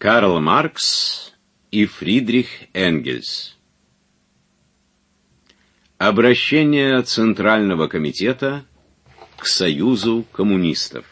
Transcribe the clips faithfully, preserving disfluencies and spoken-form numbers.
Карл Маркс и Фридрих Энгельс. Обращение Центрального комитета к Союзу коммунистов.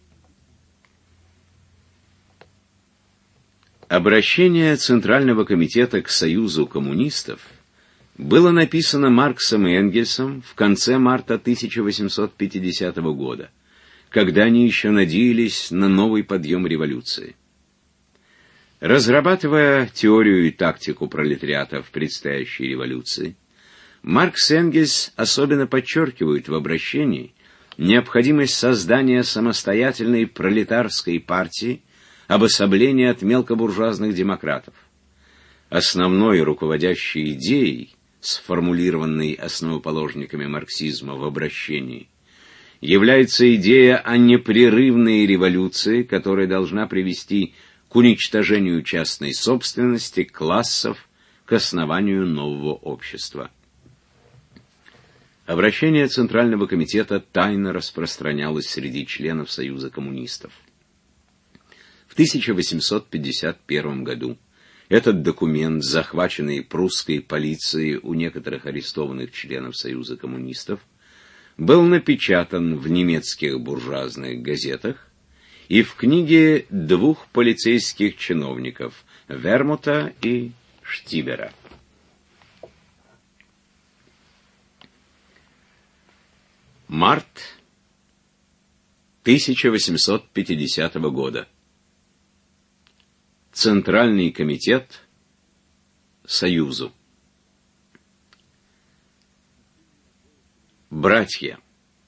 Обращение Центрального комитета к Союзу коммунистов было написано Марксом и Энгельсом в конце марта тысяча восемьсот пятидесятого года, когда они еще надеялись на новый подъем революции. Разрабатывая теорию и тактику пролетариата в предстоящей революции, Маркс и Энгельс особенно подчеркивают в обращении необходимость создания самостоятельной пролетарской партии, обособления от мелкобуржуазных демократов. Основной руководящей идеей, сформулированной основоположниками марксизма в обращении, является идея о непрерывной революции, которая должна привести к уничтожению частной собственности, классов, к основанию нового общества. Обращение Центрального комитета тайно распространялось среди членов Союза коммунистов. В тысяча восемьсот пятьдесят первом году этот документ, захваченный прусской полицией у некоторых арестованных членов Союза коммунистов, был напечатан в немецких буржуазных газетах и в книге двух полицейских чиновников Вермута и Штибера. Март тысяча восемьсот пятидесятого года. Центральный комитет Союзу. Братья,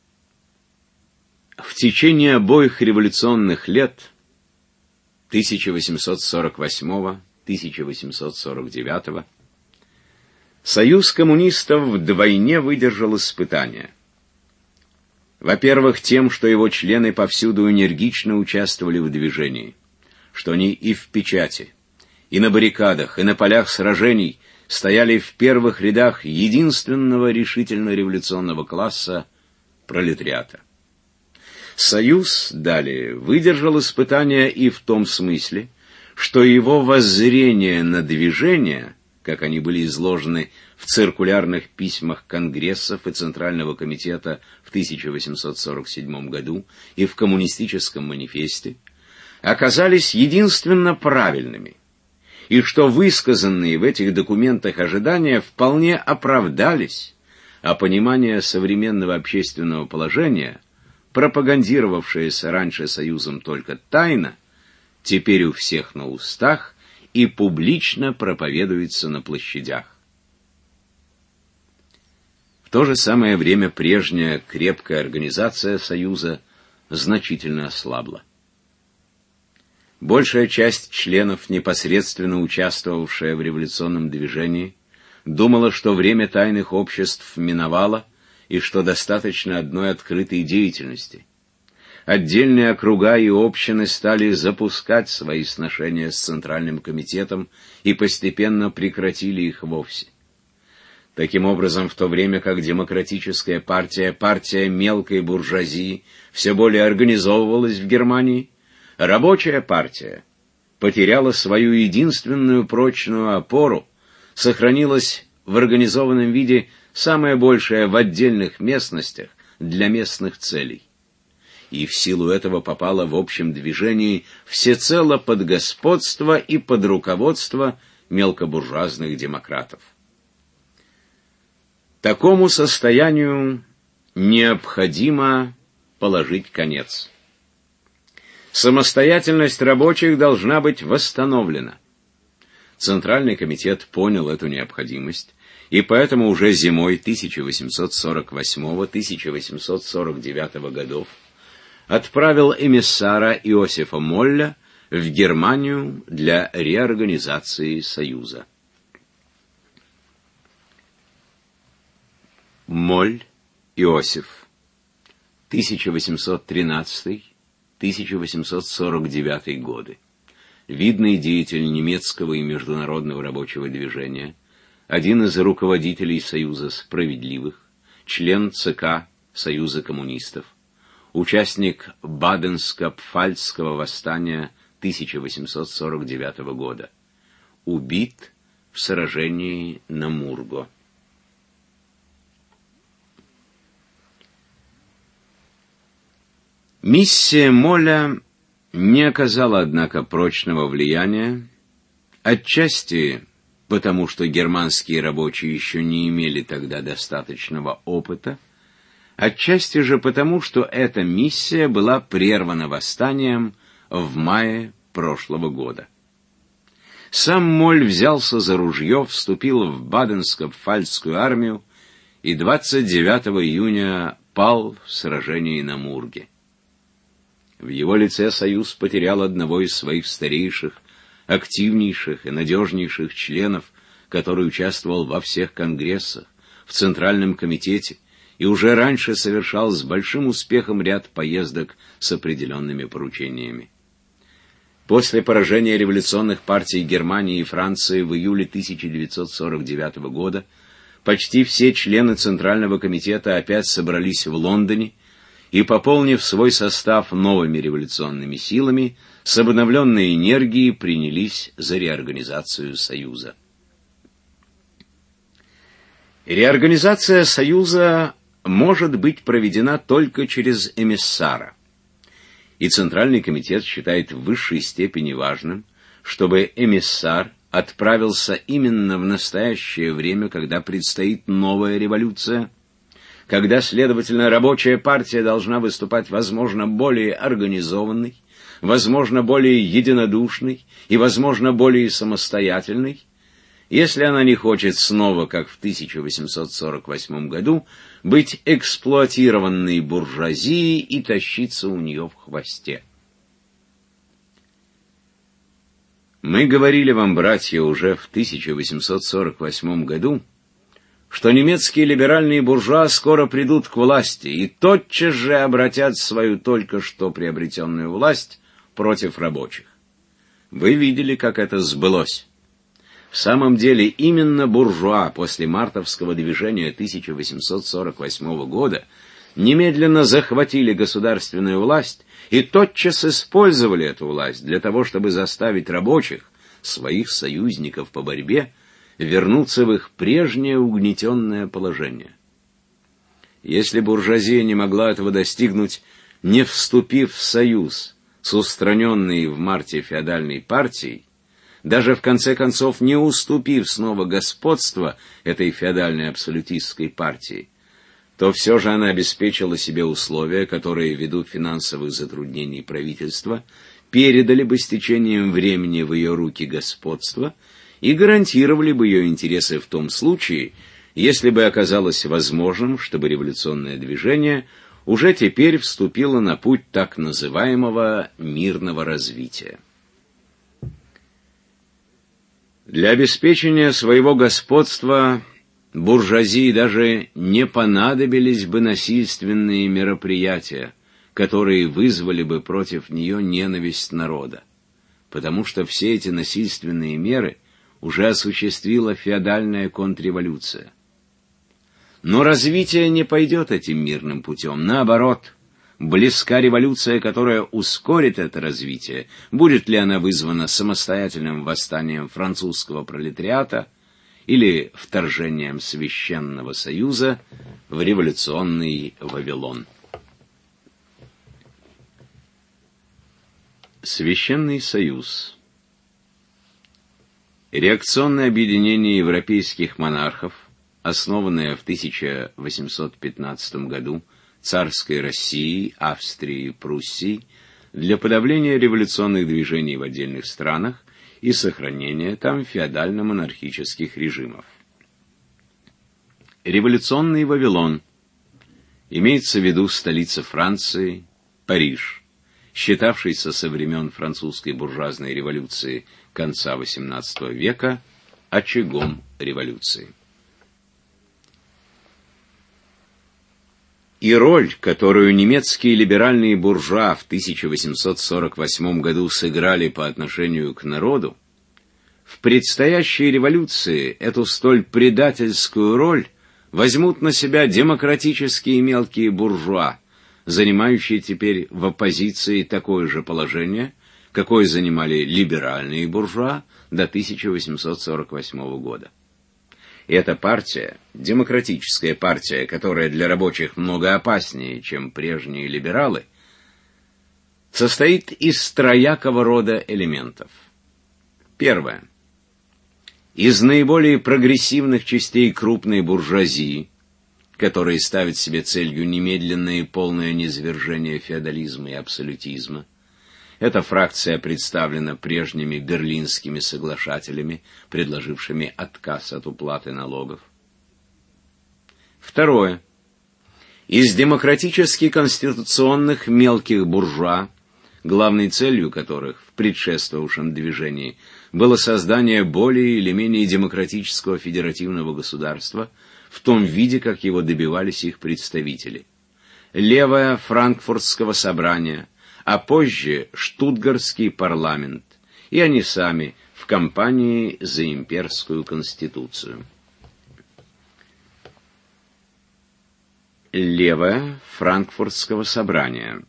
в течение обоих революционных лет тысяча восемьсот сорок восьмого — тысяча восемьсот сорок девятого Союз коммунистов вдвойне выдержал испытания. Во-первых, тем, что его члены повсюду энергично участвовали в движении, что они и в печати, и на баррикадах, и на полях сражений стояли в первых рядах единственного решительно революционного класса — пролетариата. Союз, далее, выдержал испытания и в том смысле, что его воззрения на движение, как они были изложены в циркулярных письмах Конгрессов и Центрального комитета в тысяча восемьсот сорок седьмом году и в Коммунистическом манифесте, оказались единственно правильными, и что высказанные в этих документах ожидания вполне оправдались, а понимание современного общественного положения, пропагандировавшееся раньше Союзом только тайно, теперь у всех на устах и публично проповедуется на площадях. В то же самое время прежняя крепкая организация Союза значительно ослабла. Большая часть членов, непосредственно участвовавшая в революционном движении, думала, что время тайных обществ миновало и что достаточно одной открытой деятельности. Отдельные округа и общины стали запускать свои сношения с Центральным комитетом и постепенно прекратили их вовсе. Таким образом, в то время как демократическая партия, партия мелкой буржуазии, все более организовывалась в Германии, рабочая партия потеряла свою единственную прочную опору, сохранилась в организованном виде самое большее в отдельных местностях для местных целей. И в силу этого попала в общем движении всецело под господство и под руководство мелкобуржуазных демократов. Такому состоянию необходимо положить конец. Самостоятельность рабочих должна быть восстановлена. Центральный комитет понял эту необходимость, и поэтому уже зимой тысяча восемьсот сорок восьмого — тысяча восемьсот сорок девятого годов отправил эмиссара Иосифа Молля в Германию для реорганизации Союза. Моль Иосиф, тысяча восемьсот тринадцатый — тысяча восемьсот сорок девятый годы. Видный деятель немецкого и международного рабочего движения, один из руководителей Союза справедливых, член ЦК Союза коммунистов, участник Баденско-Пфальцского восстания тысяча восемьсот сорок девятого года. Убит в сражении на Мурго. Миссия Моля не оказала, однако, прочного влияния, отчасти потому, что германские рабочие еще не имели тогда достаточного опыта, отчасти же потому, что эта миссия была прервана восстанием в мае прошлого года. Сам Моль взялся за ружье, вступил в Баденско-Пфальцскую армию и двадцать девятого июня пал в сражении на Мурге. В его лице Союз потерял одного из своих старейших, активнейших и надежнейших членов, который участвовал во всех конгрессах, в Центральном комитете и уже раньше совершал с большим успехом ряд поездок с определенными поручениями. После поражения революционных партий Германии и Франции в июле тысяча девятьсот сорок девятого года почти все члены Центрального комитета опять собрались в Лондоне и, пополнив свой состав новыми революционными силами, с обновленной энергией принялись за реорганизацию Союза. Реорганизация Союза может быть проведена только через эмиссара, и Центральный комитет считает в высшей степени важным, чтобы эмиссар отправился именно в настоящее время, когда предстоит новая революция, когда, следовательно, рабочая партия должна выступать, возможно, более организованной, возможно, более единодушной и, возможно, более самостоятельной, если она не хочет снова, как в тысяча восемьсот сорок восьмом году, быть эксплуатированной буржуазией и тащиться у нее в хвосте. Мы говорили вам, братья, уже в тысяча восемьсот сорок восьмом году, что немецкие либеральные буржуа скоро придут к власти и тотчас же обратят свою только что приобретенную власть против рабочих. Вы видели, как это сбылось. В самом деле, именно буржуа после мартовского движения тысяча восемьсот сорок восьмого года немедленно захватили государственную власть и тотчас использовали эту власть для того, чтобы заставить рабочих, своих союзников по борьбе, вернуться в их прежнее угнетенное положение. Если буржуазия не могла этого достигнуть, не вступив в союз с устраненной в марте феодальной партией, даже в конце концов не уступив снова господство этой феодальной абсолютистской партии, то все же она обеспечила себе условия, которые, ввиду финансовых затруднений правительства, передали бы с течением времени в ее руки господство и гарантировали бы ее интересы в том случае, если бы оказалось возможным, чтобы революционное движение уже теперь вступило на путь так называемого мирного развития. Для обеспечения своего господства буржуазии даже не понадобились бы насильственные мероприятия, которые вызвали бы против нее ненависть народа, потому что все эти насильственные меры уже осуществила феодальная контрреволюция. Но развитие не пойдет этим мирным путем. Наоборот, близка революция, которая ускорит это развитие. Будет ли она вызвана самостоятельным восстанием французского пролетариата или вторжением Священного Союза в революционный Вавилон? Священный Союз. Реакционное объединение европейских монархов, основанное в тысяча восемьсот пятнадцатом году царской Россией, Австрией и Пруссией для подавления революционных движений в отдельных странах и сохранения там феодально-монархических режимов. Революционный Вавилон. Имеется в виду столица Франции, Париж, считавшийся со времен французской буржуазной революции конца восемнадцатого века очагом революции. И роль, которую немецкие либеральные буржуа в тысяча восемьсот сорок восьмом году сыграли по отношению к народу, в предстоящей революции эту столь предательскую роль возьмут на себя демократические мелкие буржуа, занимающие теперь в оппозиции такое же положение, какой занимали либеральные буржуа до тысяча восемьсот сорок восьмого года. Эта партия, демократическая партия, которая для рабочих много опаснее, чем прежние либералы, состоит из троякого рода элементов. Первое. Из наиболее прогрессивных частей крупной буржуазии, которые ставят себе целью немедленное и полное низвержение феодализма и абсолютизма. Эта фракция представлена прежними берлинскими соглашателями, предложившими отказ от уплаты налогов. Второе. Из демократически-конституционных мелких буржуа, главной целью которых в предшествовавшем движении было создание более или менее демократического федеративного государства в том виде, как его добивались их представители. Левое Франкфуртского собрания, а позже Штутгартский парламент, и они сами в кампании за имперскую конституцию. Левое Франкфуртского собрания.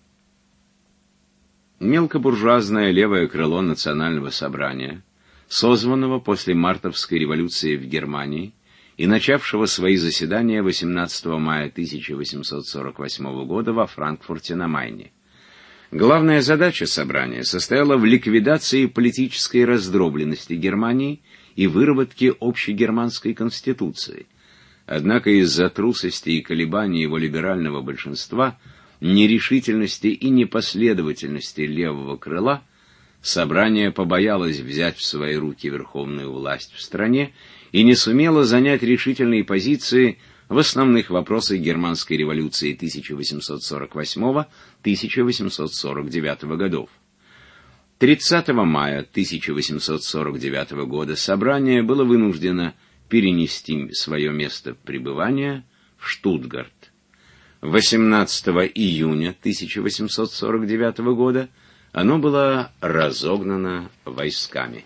Мелкобуржуазное левое крыло национального собрания, созванного после мартовской революции в Германии и начавшего свои заседания восемнадцатого мая тысяча восемьсот сорок восьмого года во Франкфурте на Майне. Главная задача собрания состояла в ликвидации политической раздробленности Германии и выработке общегерманской конституции. Однако из-за трусости и колебаний его либерального большинства, нерешительности и непоследовательности левого крыла, собрание побоялось взять в свои руки верховную власть в стране и не сумело занять решительные позиции в основных вопросах германской революции тысяча восемьсот сорок восьмого — тысяча восемьсот сорок девятого годов. тридцатого мая тысяча восемьсот сорок девятого года собрание было вынуждено перенести свое место пребывания в Штутгарт. восемнадцатого июня тысяча восемьсот сорок девятого года оно было разогнано войсками.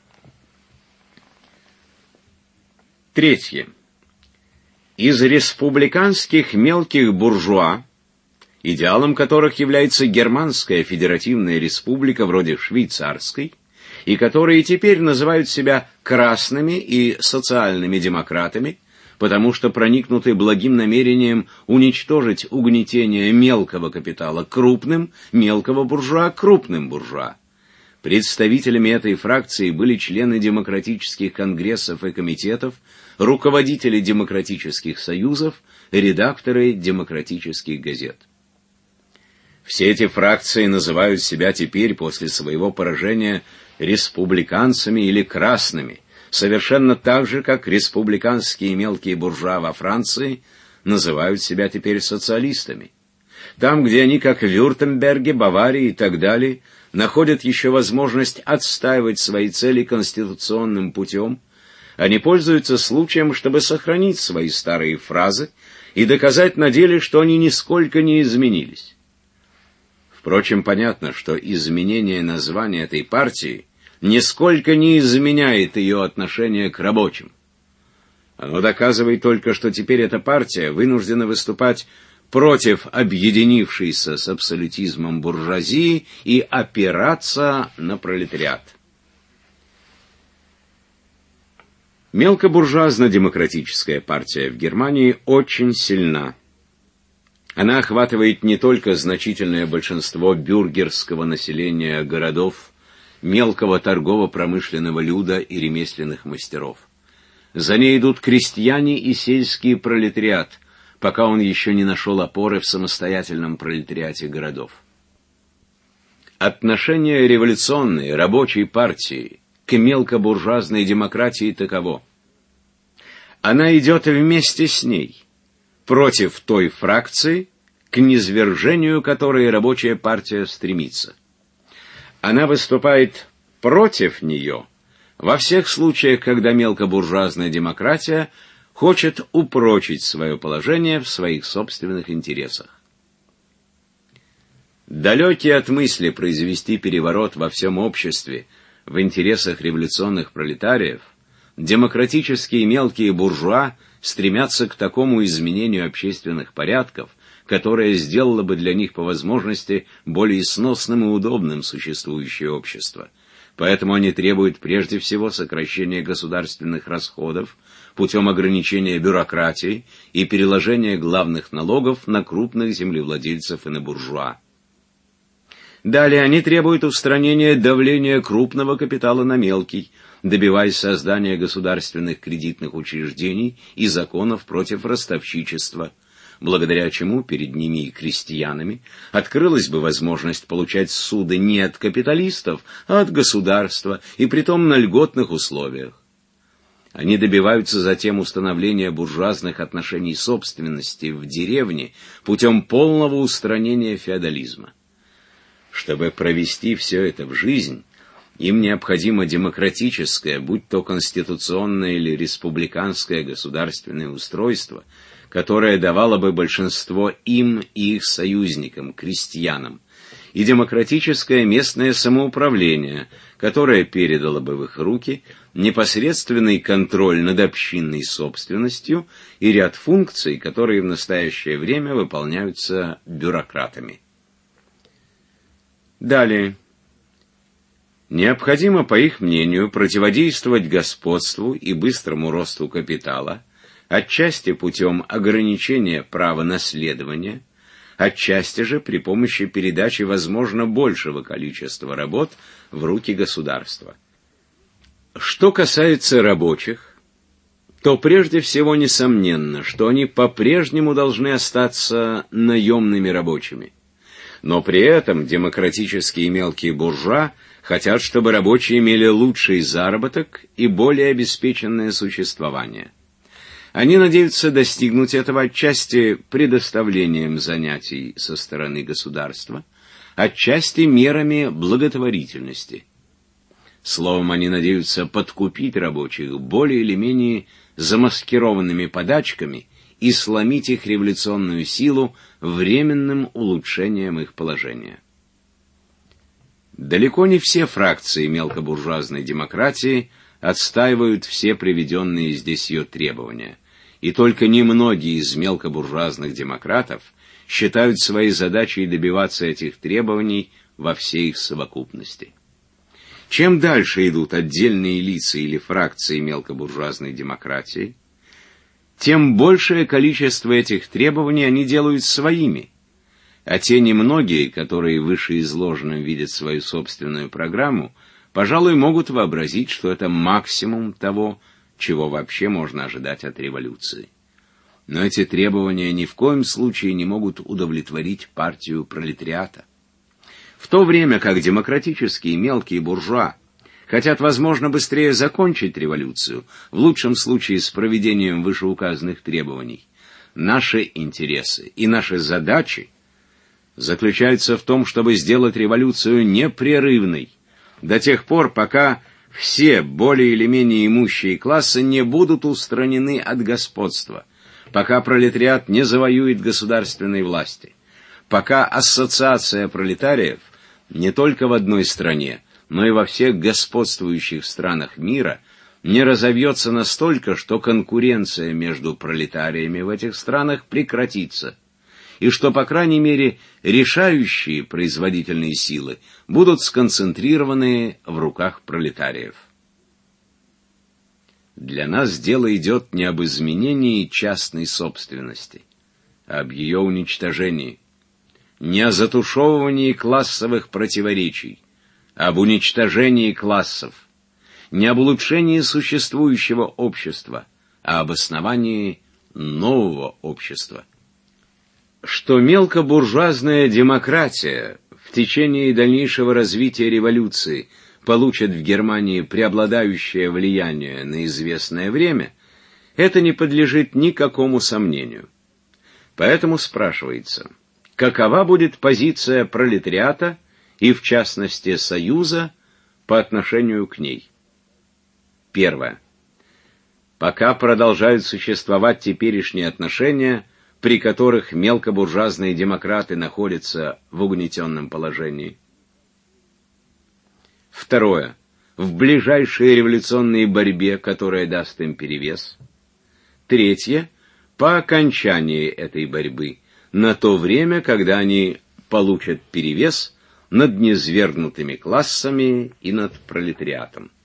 Третье. Из республиканских мелких буржуа, идеалом которых является германская федеративная республика вроде швейцарской, и которые теперь называют себя красными и социальными демократами, потому что проникнуты благим намерением уничтожить угнетение мелкого капитала крупным, мелкого буржуа крупным буржуа. Представителями этой фракции были члены демократических конгрессов и комитетов, руководители демократических союзов, редакторы демократических газет. Все эти фракции называют себя теперь, после своего поражения, республиканцами или красными, совершенно так же, как республиканские мелкие буржуа во Франции называют себя теперь социалистами. Там, где они, как в Вюртемберге, Баварии и так далее, находят еще возможность отстаивать свои цели конституционным путем, они пользуются случаем, чтобы сохранить свои старые фразы и доказать на деле, что они нисколько не изменились. Впрочем, понятно, что изменение названия этой партии нисколько не изменяет ее отношение к рабочим. Оно доказывает только, что теперь эта партия вынуждена выступать против объединившейся с абсолютизмом буржуазии и опираться на пролетариат. Мелкобуржуазно-демократическая партия в Германии очень сильна. Она охватывает не только значительное большинство бюргерского населения городов, мелкого торгово-промышленного люда и ремесленных мастеров. За ней идут крестьяне и сельский пролетариат, пока он еще не нашел опоры в самостоятельном пролетариате городов. Отношение революционной рабочей партии к мелкобуржуазной демократии таково. Она идет вместе с ней, против той фракции, к низвержению которой рабочая партия стремится. Она выступает против нее во всех случаях, когда мелкобуржуазная демократия хочет упрочить свое положение в своих собственных интересах. Далекие от мысли произвести переворот во всем обществе в интересах революционных пролетариев, демократические мелкие буржуа стремятся к такому изменению общественных порядков, которое сделало бы для них по возможности более сносным и удобным существующее общество. Поэтому они требуют прежде всего сокращения государственных расходов путем ограничения бюрократии и переложения главных налогов на крупных землевладельцев и на буржуа. Далее они требуют устранения давления крупного капитала на мелкий, добиваясь создания государственных кредитных учреждений и законов против ростовщичества, благодаря чему перед ними и крестьянами открылась бы возможность получать суды не от капиталистов, а от государства, и притом на льготных условиях. Они добиваются затем установления буржуазных отношений собственности в деревне путем полного устранения феодализма. Чтобы провести все это в жизнь, им необходимо демократическое, будь то конституционное или республиканское государственное устройство, которое давало бы большинство им и их союзникам, крестьянам, и демократическое местное самоуправление, которое передало бы в их руки непосредственный контроль над общинной собственностью и ряд функций, которые в настоящее время выполняются бюрократами. Далее. Необходимо, по их мнению, противодействовать господству и быстрому росту капитала, отчасти путем ограничения права наследования, отчасти же при помощи передачи, возможно, большего количества работ в руки государства. Что касается рабочих, то прежде всего несомненно, что они по-прежнему должны остаться наемными рабочими. Но при этом демократические мелкие буржуа хотят, чтобы рабочие имели лучший заработок и более обеспеченное существование. Они надеются достигнуть этого отчасти предоставлением занятий со стороны государства, отчасти мерами благотворительности. Словом, они надеются подкупить рабочих более или менее замаскированными подачками и сломить их революционную силу временным улучшением их положения. Далеко не все фракции мелкобуржуазной демократии отстаивают все приведенные здесь ее требования, и только немногие из мелкобуржуазных демократов считают своей задачей добиваться этих требований во всей их совокупности. Чем дальше идут отдельные лица или фракции мелкобуржуазной демократии, тем большее количество этих требований они делают своими, а те немногие, которые вышеизложенным видят свою собственную программу, пожалуй, могут вообразить, что это максимум того, чего вообще можно ожидать от революции. Но эти требования ни в коем случае не могут удовлетворить партию пролетариата. В то время как демократические мелкие буржуа хотят, возможно, быстрее закончить революцию, в лучшем случае с проведением вышеуказанных требований, наши интересы и наши задачи заключаются в том, чтобы сделать революцию непрерывной, до тех пор, пока все более или менее имущие классы не будут устранены от господства, пока пролетариат не завоюет государственной власти, пока ассоциация пролетариев не только в одной стране, но и во всех господствующих странах мира не разовьется настолько, что конкуренция между пролетариями в этих странах прекратится, и что, по крайней мере, решающие производительные силы будут сконцентрированы в руках пролетариев. Для нас дело идет не об изменении частной собственности, а об ее уничтожении, не о затушевывании классовых противоречий, а об уничтожении классов, не об улучшении существующего общества, а об основании нового общества. Что мелкобуржуазная демократия в течение дальнейшего развития революции получит в Германии преобладающее влияние на известное время, это не подлежит никакому сомнению. Поэтому спрашивается, какова будет позиция пролетариата и, в частности, Союза по отношению к ней? Первое. Пока продолжают существовать теперешние отношения, при которых мелкобуржуазные демократы находятся в угнетенном положении. Второе. В ближайшей революционной борьбе, которая даст им перевес. Третье. По окончании этой борьбы, на то время, когда они получат перевес над низвергнутыми классами и над пролетариатом.